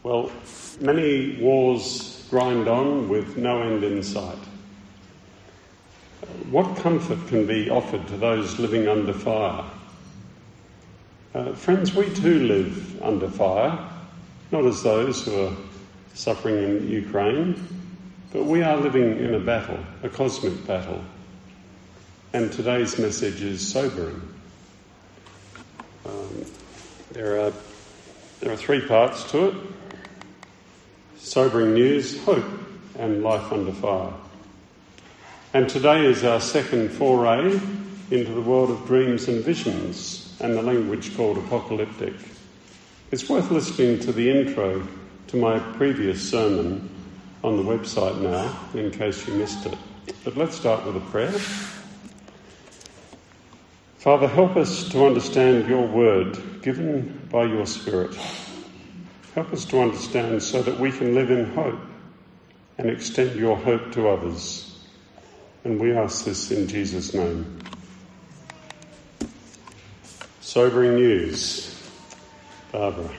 Well, many wars grind on with no end in sight. What comfort can be offered to those living under fire? Friends, we too live under fire, not as those who are suffering in Ukraine, but we are living in a battle, a cosmic battle. And today's message is sobering. There are three parts to it: sobering news, hope, and life under fire. And today is our second foray into the world of dreams and visions and the language called apocalyptic. It's worth listening to the intro to my previous sermon on the website now, in case you missed it. But let's start with a prayer. Father, help us to understand your word given by your Spirit. Help us to understand so that we can live in hope and extend your hope to others. And we ask this in Jesus' name. Sobering news. Barbara.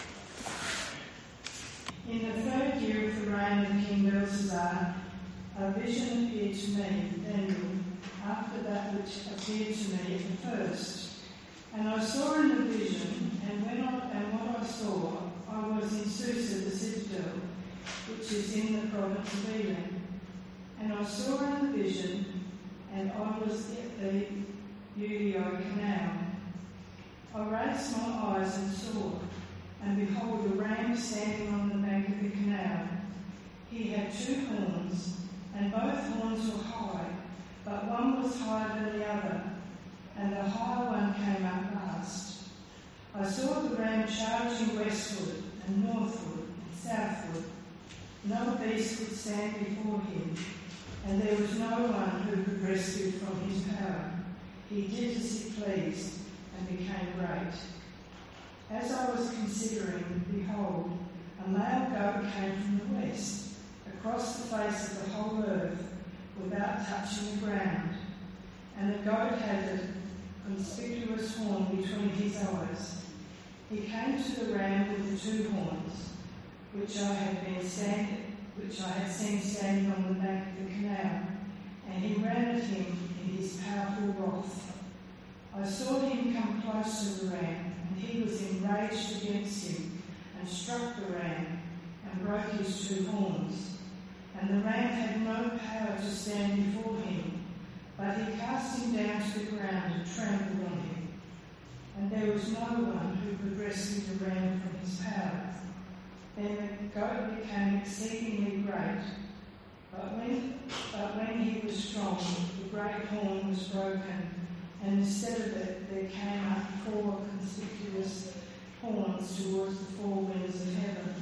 In the third year of the reign of King Belshazzar, a vision appeared to me, Daniel, after that which appeared to me at the first. And I saw in the vision, and what I saw, I was in Susa, the citadel, which is in the province of Elam. And I saw in the vision, and I was at the Eudio canal. I raised my eyes and saw, and behold, a ram standing on the bank of the canal. He had two horns, and both horns were high, but one was higher than the other, and the higher one came up last. I saw the ram charging westward and northward and southward. No beast could stand before him, and there was no one who could rescue from his power. He did as he pleased and became great. As I was considering, behold, a male goat came from the west, across the face of the whole earth, without touching the ground. And the goat had a conspicuous horn between his eyes. He came to the ram with the two horns, which I had seen standing on the bank of the canal, and he ran at him in his powerful wrath. I saw him come close to the ram, and he was enraged against him, and struck the ram, and broke his two horns. And the ram had no power to stand before him, but he cast him down to the ground and trampled on him. And there was no one who could rescue the ram from his power. Then the goat became exceedingly great, but when he was strong, the great horn was broken, and instead of it there came up four conspicuous horns towards the four winds of heaven.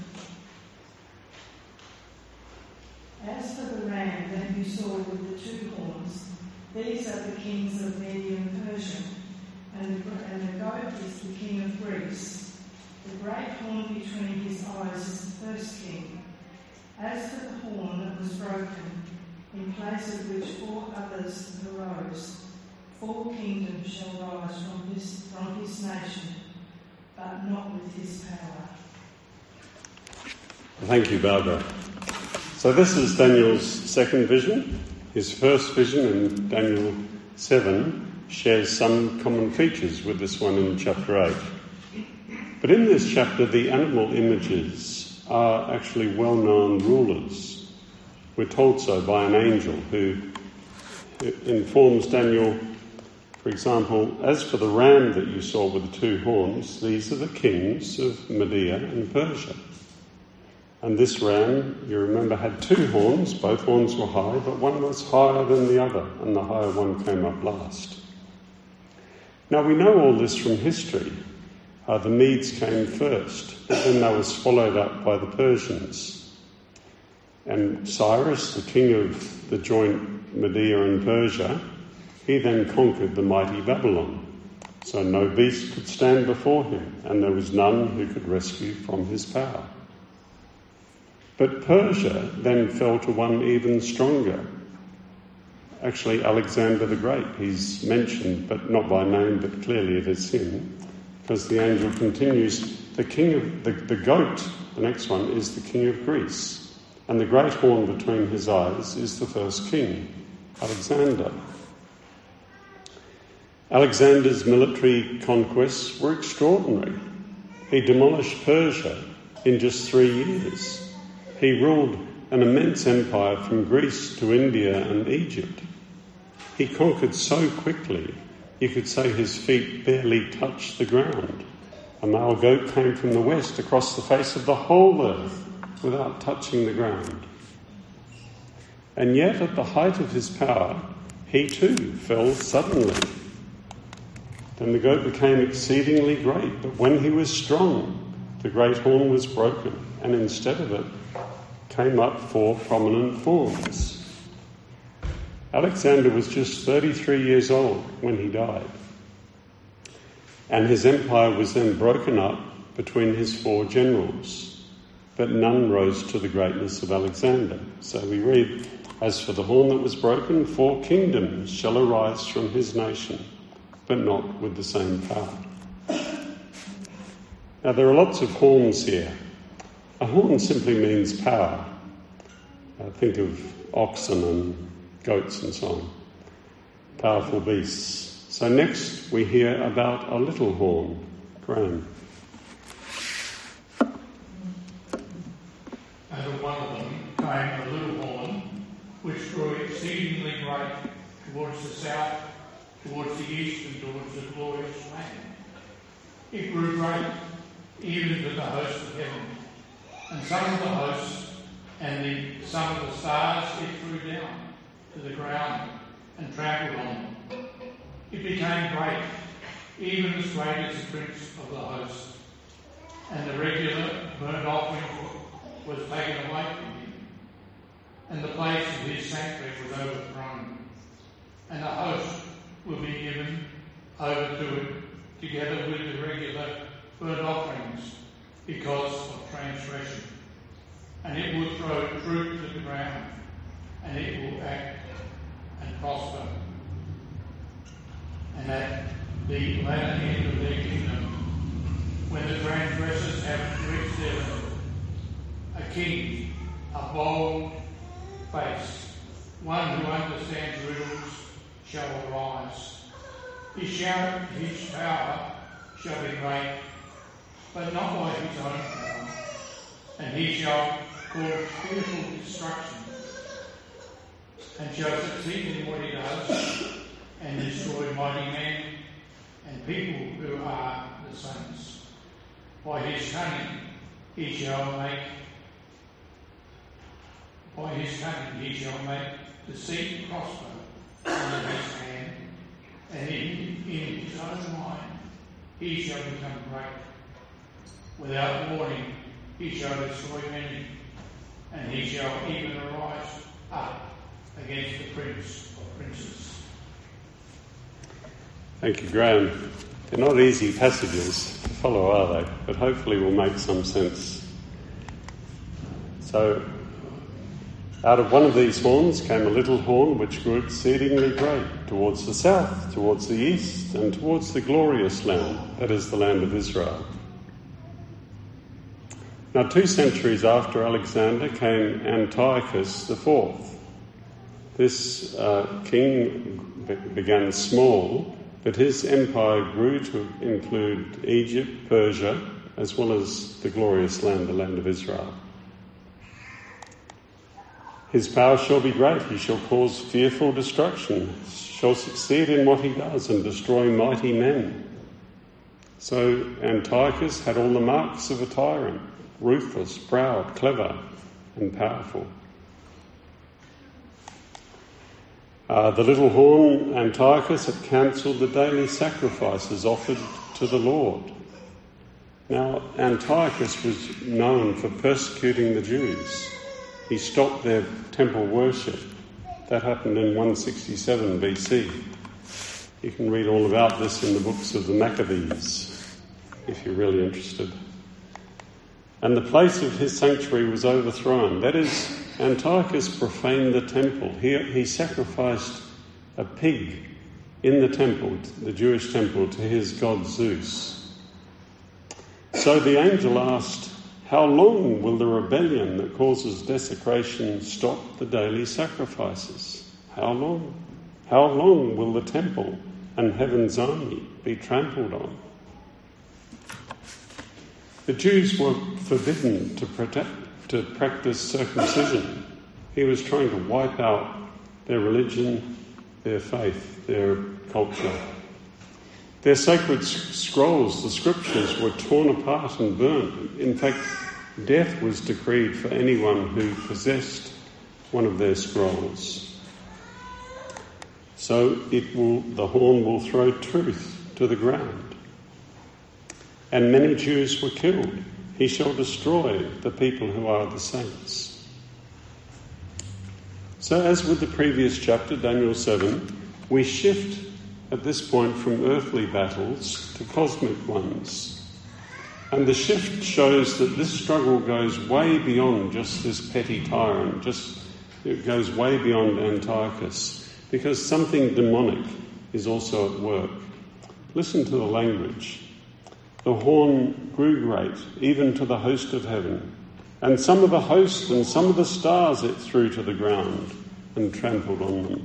As for the ram that you saw with the two horns, these are the kings of Media and Persia, and the goat is the king of Greece. The great horn between his eyes is the first king. As for the horn that was broken, in place of which four others arose, four kingdoms shall rise from his nation, but not with his power. Thank you, Barbara. So this is Daniel's second vision. His first vision in Daniel 7 shares some common features with this one in chapter 8. But in this chapter, the animal images are actually well-known rulers. We're told so by an angel who informs Daniel, for example, as for the ram that you saw with the two horns, these are the kings of Media and Persia. And this ram, you remember, had two horns. Both horns were high, but one was higher than the other, and the higher one came up last. Now, we know all this from history. The Medes came first, but then they were swallowed up by the Persians. And Cyrus, the king of the joint Media and Persia, he then conquered the mighty Babylon. So no beast could stand before him, and there was none who could rescue from his power. But Persia then fell to one even stronger. Actually, Alexander the Great, he's mentioned, but not by name, but clearly it is him, because the angel continues, the goat the next one, is the king of Greece, and the great horn between his eyes is the first king, Alexander. Alexander's military conquests were extraordinary. He demolished Persia in just 3 years. He ruled an immense empire from Greece to India and Egypt. He conquered so quickly, you could say his feet barely touched the ground. A male goat came from the west across the face of the whole earth without touching the ground. And yet, at the height of his power, he too fell suddenly. Then the goat became exceedingly great, but when he was strong, the great horn was broken, and instead of it came up 4 prominent horns. Alexander was just 33 years old when he died, and his empire was then broken up between his 4 generals, but none rose to the greatness of Alexander. So we read, "As for the horn that was broken, 4 kingdoms shall arise from his nation, but not with the same power." Now there are lots of horns here. A horn simply means power. Think of oxen and goats and so on. Powerful beasts. So next we hear about a little horn. Graham. Out of one of them came a little horn, which grew exceedingly great towards the south, towards the east, and towards the glorious land. It grew great, even to the host of heaven, and some of the hosts and some of the stars it threw down to the ground and trampled on them. It became great, even as great as the prince of the host, and the regular burnt offering was taken away from him, and the place of his sanctuary was overthrown, and the host will be given over to it, together with the regular burnt offerings, because of transgression. And it will throw fruit to the ground, and it will act and prosper. And at the latter end of their kingdom, when the transgressors have reached their limit, a king, a bold face, one who understands riddles, shall arise. His power shall be great, but not by his own power, and he shall cause fearful destruction, and shall succeed in what he does, and destroy mighty men and people who are the saints. By his cunning he shall make deceit prosper under his hand, and in his own mind he shall become great. Without warning he shall destroy many, and he shall even arise up against the prince of princes. Thank you, Graham. They're not easy passages to follow, are they? But hopefully will make some sense. So, out of one of these horns came a little horn which grew exceedingly great towards the south, towards the east, and towards the glorious land, that is the land of Israel. Now 2 centuries after Alexander came Antiochus IV. This king began small, but his empire grew to include Egypt, Persia, as well as the glorious land, the land of Israel. His power shall be great, he shall cause fearful destruction, shall succeed in what he does and destroy mighty men. So Antiochus had all the marks of a tyrant, ruthless, proud, clever, and powerful. The little horn, Antiochus, had cancelled the daily sacrifices offered to the Lord. Now, Antiochus was known for persecuting the Jews. He stopped their temple worship. That happened in 167 BC. You can read all about this in the books of the Maccabees, if you're really interested. And the place of his sanctuary was overthrown. That is, Antiochus profaned the temple. He sacrificed a pig in the temple, the Jewish temple, to his god Zeus. So the angel asked, How long will the rebellion that causes desecration stop the daily sacrifices? How long? How long will the temple and heaven's army be trampled on? The Jews were forbidden to practice circumcision. He was trying to wipe out their religion, their faith, their culture. Their sacred scrolls, the scriptures, were torn apart and burnt. In fact, death was decreed for anyone who possessed one of their scrolls. So the horn will throw truth to the ground. And many Jews were killed. He shall destroy the people who are the saints. So as with the previous chapter, Daniel 7, we shift at this point from earthly battles to cosmic ones. And the shift shows that this struggle goes way beyond just this petty tyrant, it goes way beyond Antiochus, because something demonic is also at work. Listen to the language. The horn grew great, even to the host of heaven, and some of the host and some of the stars it threw to the ground and trampled on them.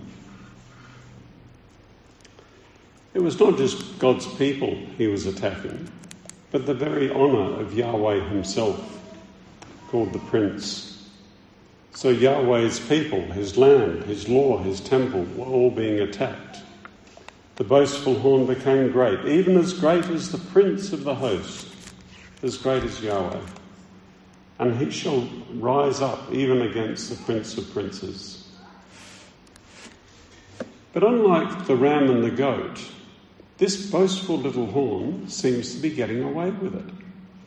It was not just God's people he was attacking, but the very honour of Yahweh himself, called the Prince. So Yahweh's people, his land, his law, his temple, were all being attacked. The boastful horn became great, even as great as the Prince of the host, as great as Yahweh. And he shall rise up even against the Prince of princes. But unlike the ram and the goat, this boastful little horn seems to be getting away with it.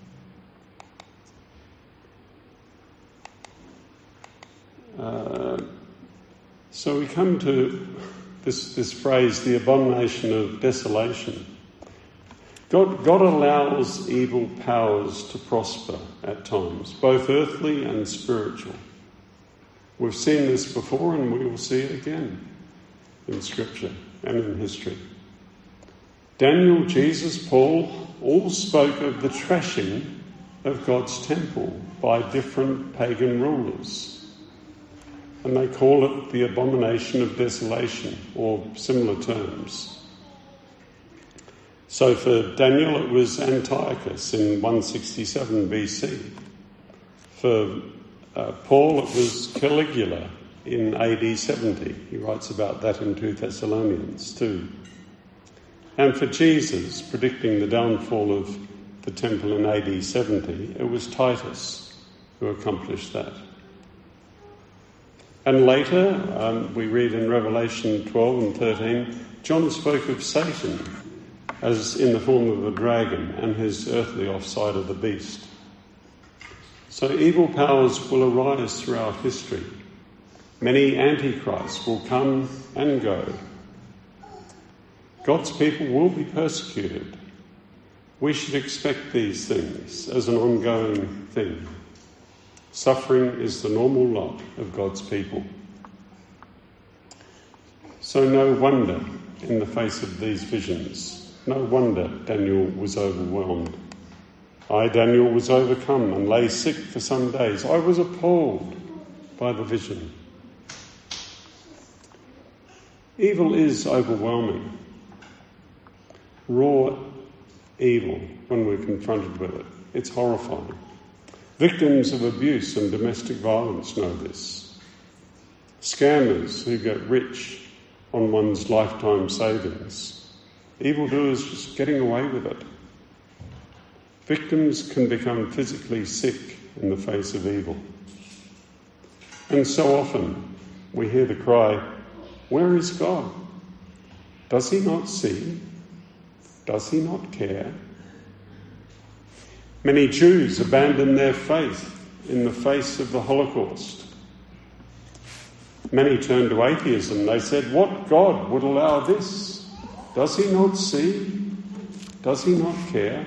So we come to this phrase, the abomination of desolation. God allows evil powers to prosper at times, both earthly and spiritual. We've seen this before and we will see it again in Scripture and in history. Daniel, Jesus, Paul all spoke of the trashing of God's temple by different pagan rulers. And they call it the abomination of desolation, or similar terms. So for Daniel it was Antiochus in 167 BC. For Paul it was Caligula in AD 70. He writes about that in 2 Thessalonians 2. And for Jesus, predicting the downfall of the temple in AD 70, it was Titus who accomplished that. And later, we read in Revelation 12 and 13, John spoke of Satan as in the form of a dragon and his earthly offside of the beast. So evil powers will arise throughout history. Many antichrists will come and go. God's people will be persecuted. We should expect these things as an ongoing thing. Suffering is the normal lot of God's people. So no wonder, in the face of these visions, no wonder Daniel was overwhelmed. I, Daniel, was overcome and lay sick for some days. I was appalled by the vision. Evil is overwhelming. Raw evil when we're confronted with it. It's horrifying. Victims of abuse and domestic violence know this. Scammers who get rich on one's lifetime savings. Evildoers just getting away with it. Victims can become physically sick in the face of evil. And so often we hear the cry, "Where is God? Does he not see? Does he not care?" Many Jews abandoned their faith in the face of the Holocaust. Many turned to atheism. They said, "What God would allow this? Does he not see? Does he not care?"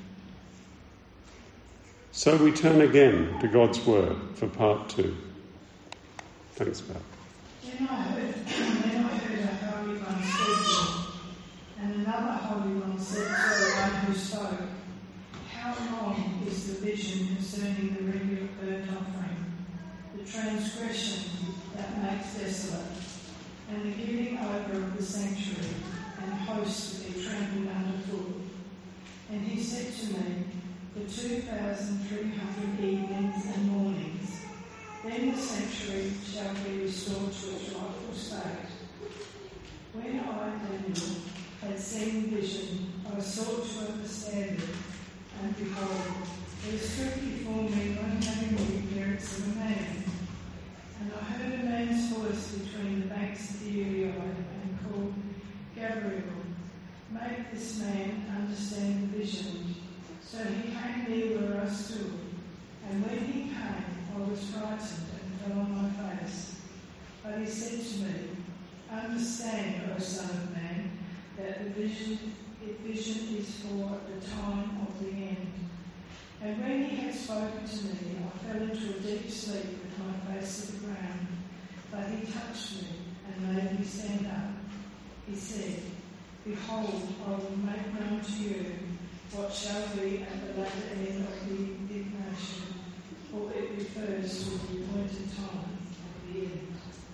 So we turn again to God's word for part 2. Thanks, Pat. Then I heard a holy one speaking, and another holy one said to the one who spoke, "How long is is the vision concerning the regular burnt offering, the transgression that makes desolate, and the giving over of the sanctuary and hosts to be trampled underfoot. And he said to me, for 2,300 evenings and mornings, then the sanctuary shall be restored to its rightful state. When I, Daniel, had seen the vision, I sought to understand it, and behold, there stood before me one having the appearance of a man. And I heard a man's voice between the banks of the Uriah, and called, Gabriel, make this man understand the vision. So he came near where I stood, and when he came, I was frightened and fell on my face. But he said to me, understand, O Son of Man, that the vision is for the time of the end. And when he had spoken to me, I fell into a deep sleep with my face to the ground. But he touched me and made me stand up. He said, behold, I will make known to you what shall be at the latter end of the indignation, for it refers to the appointed time of the end.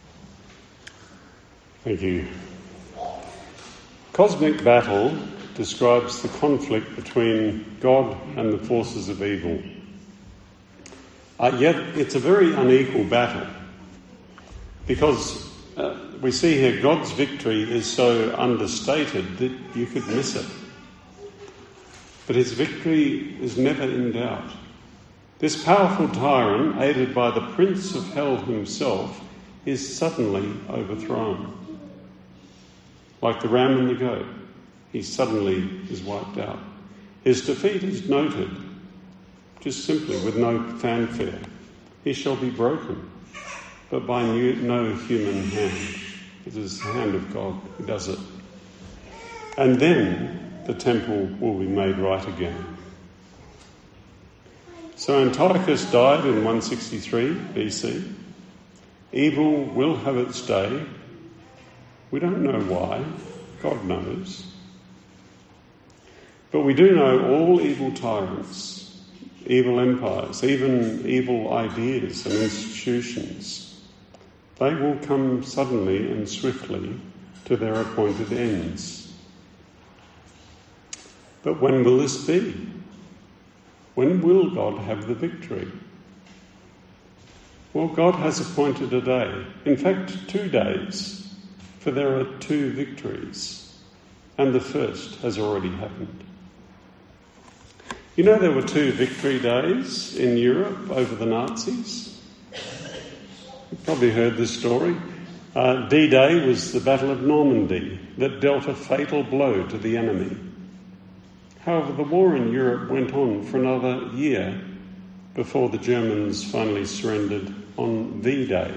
Thank you. Cosmic battle describes the conflict between God and the forces of evil. Yet it's a very unequal battle, because we see here God's victory is so understated that you could miss it. But his victory is never in doubt. This powerful tyrant, aided by the Prince of Hell himself, is suddenly overthrown. Like the ram and the goat, he suddenly is wiped out. His defeat is noted, just simply with no fanfare. He shall be broken, but by no human hand. It is the hand of God who does it. And then the temple will be made right again. So Antiochus died in 163 BC. Evil will have its day. We don't know why. God knows. But we do know all evil tyrants, evil empires, even evil ideas and institutions, they will come suddenly and swiftly to their appointed ends. But when will this be? When will God have the victory? Well, God has appointed a day, in fact 2 days, for there are 2 victories, and the first has already happened. You know, there were 2 victory days in Europe over the Nazis. You've probably heard this story. D-Day was the Battle of Normandy that dealt a fatal blow to the enemy. However, the war in Europe went on for another year before the Germans finally surrendered on V-Day.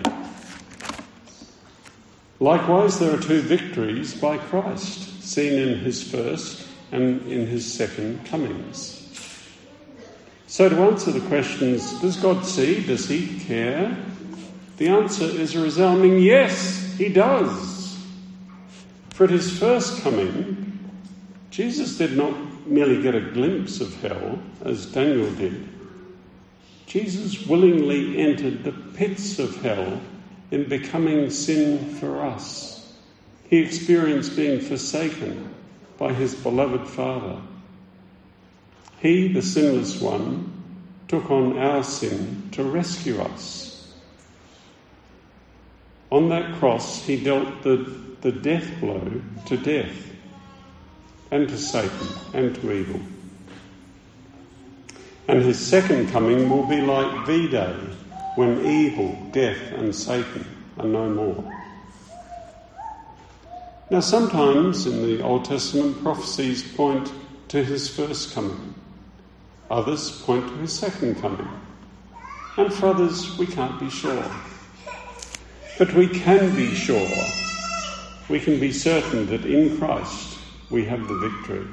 Likewise, there are 2 victories by Christ, seen in his first and in his second comings. So to answer the questions, does God see? Does he care? The answer is a resounding yes, he does. For at his first coming, Jesus did not merely get a glimpse of hell, as Daniel did. Jesus willingly entered the pits of hell in becoming sin for us. He experienced being forsaken by his beloved Father. He, the sinless one, took on our sin to rescue us. On that cross, he dealt the death blow to death and to Satan and to evil. And his second coming will be like V-Day, when evil, death and Satan are no more. Now sometimes in the Old Testament prophecies point to his first coming. Others point to his second coming. And for others we can't be sure. But we can be sure. We can be certain that in Christ we have the victory.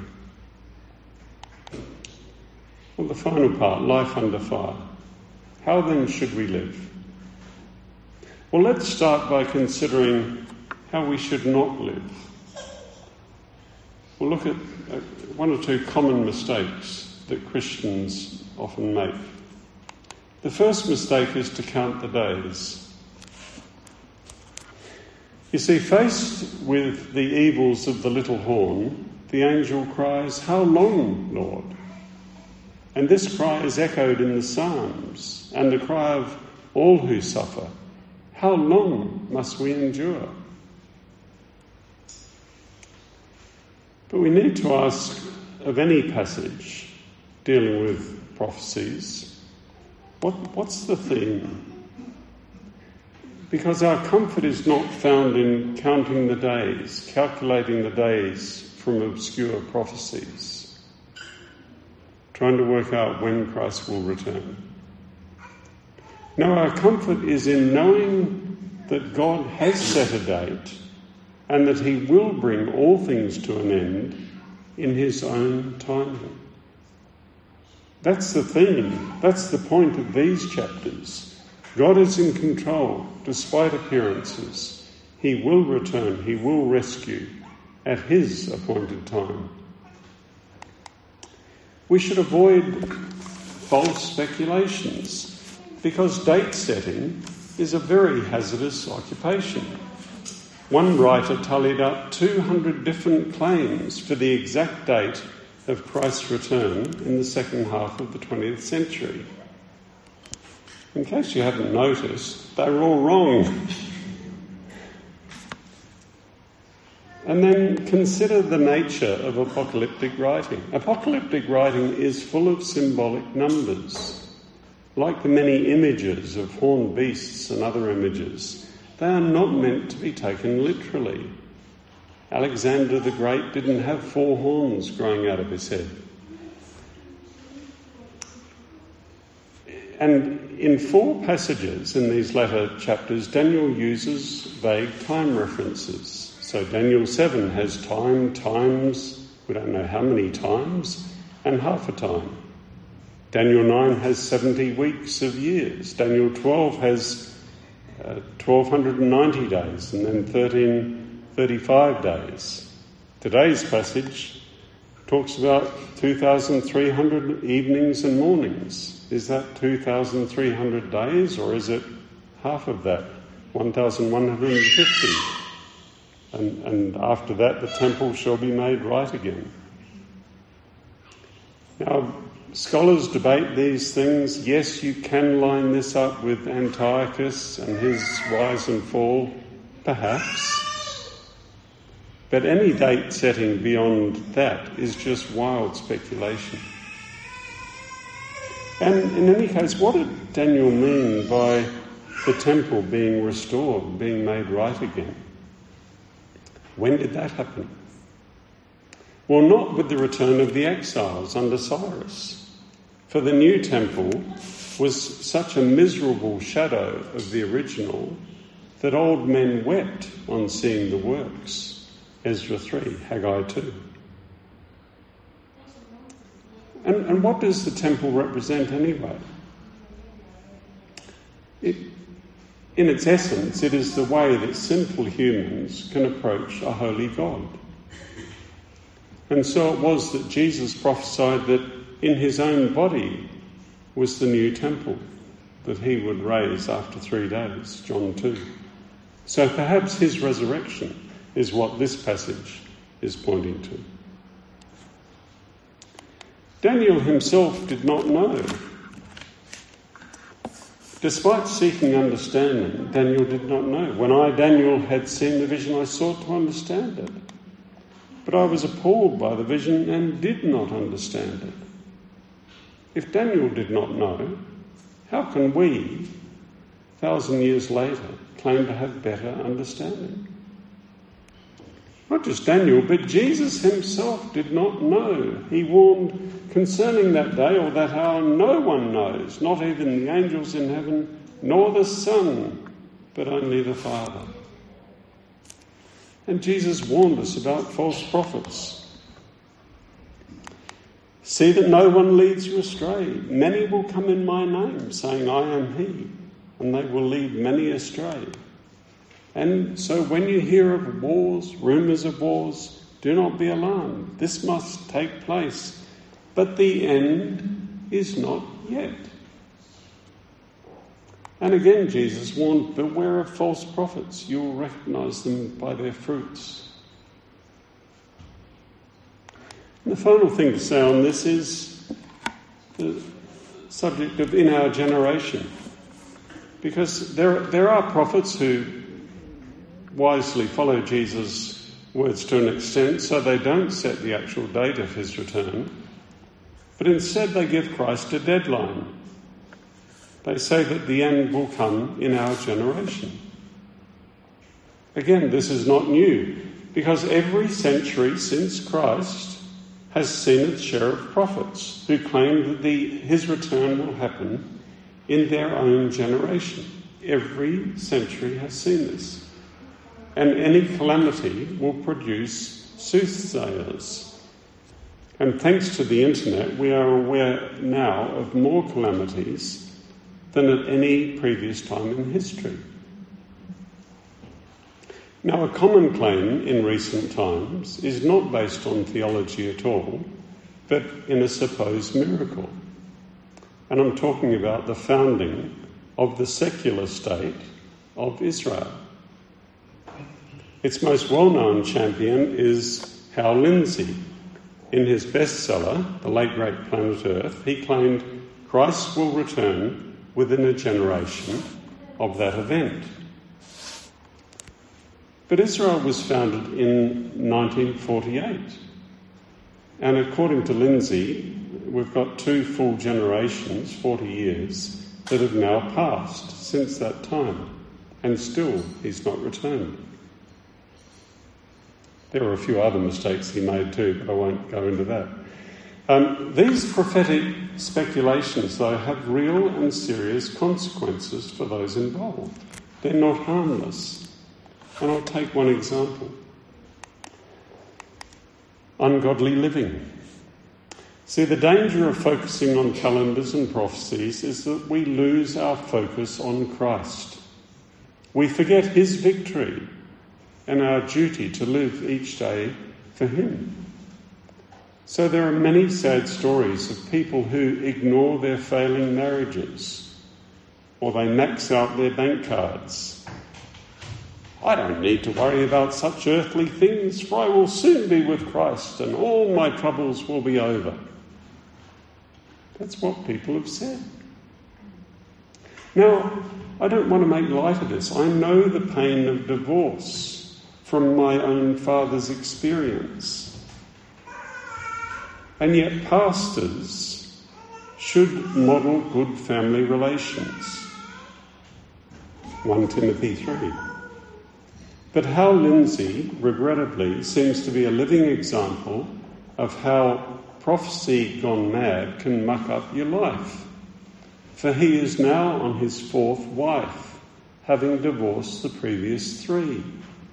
Well, the final part, life under fire. How then should we live? Well, let's start by considering how we should not live. We'll look at 1 or 2 common mistakes that Christians often make. The first mistake is to count the days. You see, faced with the evils of the little horn, the angel cries, "How long, Lord?" And this cry is echoed in the Psalms, and the cry of all who suffer, "How long must we endure?" But we need to ask of any passage dealing with prophecies, what's the theme? Because our comfort is not found in counting the days, calculating the days from obscure prophecies, trying to work out when Christ will return. No, our comfort is in knowing that God has set a date and that he will bring all things to an end in his own timing. That's the theme, that's the point of these chapters. God is in control, despite appearances. He will return, he will rescue at his appointed time. We should avoid false speculations, because date setting is a very hazardous occupation. One writer tallied up 200 different claims for the exact date of Christ's return in the second half of the 20th century. In case you haven't noticed, they were all wrong. And then consider the nature of apocalyptic writing. Apocalyptic writing is full of symbolic numbers. Like the many images of horned beasts and other images, they are not meant to be taken literally. Alexander the Great didn't have 4 horns growing out of his head. And in 4 passages in these latter chapters, Daniel uses vague time references. So Daniel 7 has times, we don't know how many times, and half a time. Daniel 9 has 70 weeks of years. Daniel 12 has 1,290 days, and then 1,335 days. Today's passage talks about 2,300 evenings and mornings. Is that 2,300 days, or is it half of that, 1,150? And after that, the temple shall be made right again. Now, scholars debate these things. Yes, you can line this up with Antiochus and his rise and fall, perhaps. But any date setting beyond that is just wild speculation. And in any case, what did Daniel mean by the temple being restored, being made right again? When did that happen? Well, not with the return of the exiles under Cyrus. For the new temple was such a miserable shadow of the original that old men wept on seeing the works. Ezra 3, Haggai 2. And what does the temple represent anyway? In its essence, it is the way that simple humans can approach a holy God. And so it was that Jesus prophesied that in his own body was the new temple that he would raise after 3 days, John 2. So perhaps his resurrection is what this passage is pointing to. Daniel himself did not know. Despite seeking understanding, Daniel did not know. When I, Daniel, had seen the vision, I sought to understand it. But I was appalled by the vision and did not understand it. If Daniel did not know, how can we, 1,000 years later, claim to have better understanding? Not just Daniel, but Jesus himself did not know. He warned concerning that day or that hour, no one knows, not even the angels in heaven, nor the Son, but only the Father. And Jesus warned us about false prophets. See that no one leads you astray. Many will come in my name, saying, I am he, and they will lead many astray. And so when you hear of wars, rumours of wars, do not be alarmed. This must take place, but the end is not yet. And again, Jesus warned, beware of false prophets. You will recognise them by their fruits. And the final thing to say on this is the subject of in our generation. Because there are prophets who wisely follow Jesus' words to an extent, so they don't set the actual date of his return, but instead they give Christ a deadline. They say that the end will come in our generation. Again, this is not new, because every century since Christ has seen its share of prophets who claim that his return will happen in their own generation. Every century has seen this. And any calamity will produce soothsayers. And thanks to the internet, we are aware now of more calamities than at any previous time in history. Now, a common claim in recent times is not based on theology at all, but in a supposed miracle. And I'm talking about the founding of the secular state of Israel. Its most well-known champion is Hal Lindsey. In his bestseller, The Late Great Planet Earth, he claimed Christ will return within a generation of that event. But Israel was founded in 1948. And according to Lindsay, we've got 2 full generations, 40 years, that have now passed since that time. And still, he's not returned. There were a few other mistakes he made too, but I won't go into that. These prophetic speculations, though, have real and serious consequences for those involved. They're not harmless. And I'll take one example. Ungodly living. See, the danger of focusing on calendars and prophecies is that we lose our focus on Christ. We forget his victory and our duty to live each day for him. So there are many sad stories of people who ignore their failing marriages, or they max out their bank cards. I don't need to worry about such earthly things, for I will soon be with Christ and all my troubles will be over. That's what people have said. Now, I don't want to make light of this. I know the pain of divorce from my own father's experience. And yet pastors should model good family relations. 1 Timothy 3. But Hal Lindsey, regrettably, seems to be a living example of how prophecy gone mad can muck up your life. For he is now on his 4th wife, having divorced the previous 3.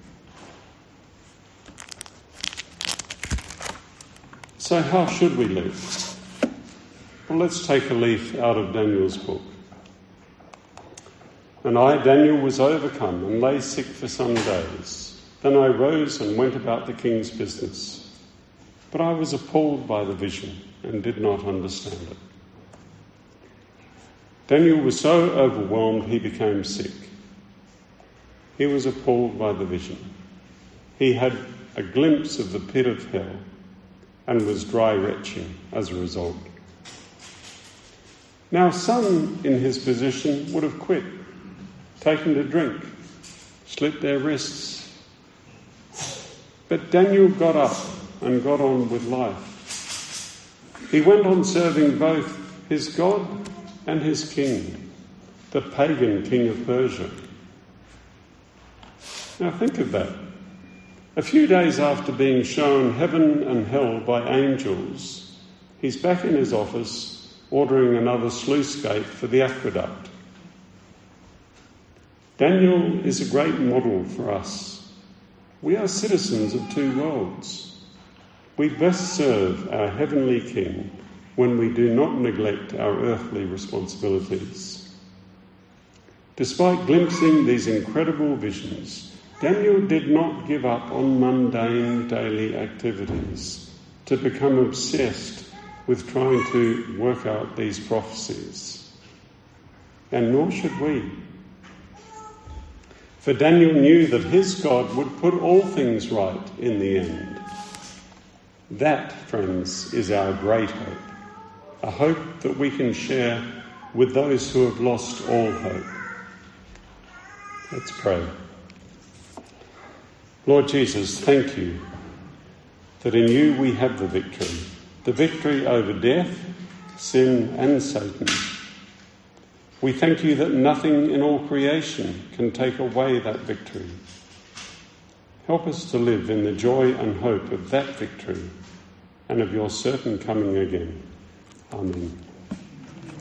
So how should we live? Well, let's take a leaf out of Daniel's book. And I, Daniel, was overcome and lay sick for some days. Then I rose and went about the king's business. But I was appalled by the vision and did not understand it. Daniel was so overwhelmed he became sick. He was appalled by the vision. He had a glimpse of the pit of hell and was dry retching as a result. Now some in his position would have quit, taken to drink, slit their wrists. But Daniel got up and got on with life. He went on serving both his God and his king, the pagan king of Persia. Now think of that. A few days after being shown heaven and hell by angels, he's back in his office ordering another sluice gate for the aqueduct. Daniel is a great model for us. We are citizens of 2 worlds. We best serve our heavenly King when we do not neglect our earthly responsibilities. Despite glimpsing these incredible visions, Daniel did not give up on mundane daily activities to become obsessed with trying to work out these prophecies. And nor should we. For Daniel knew that his God would put all things right in the end. That, friends, is our great hope. A hope that we can share with those who have lost all hope. Let's pray. Lord Jesus, thank you that in you we have the victory over death, sin and Satan. We thank you that nothing in all creation can take away that victory. Help us to live in the joy and hope of that victory and of your certain coming again. Amen.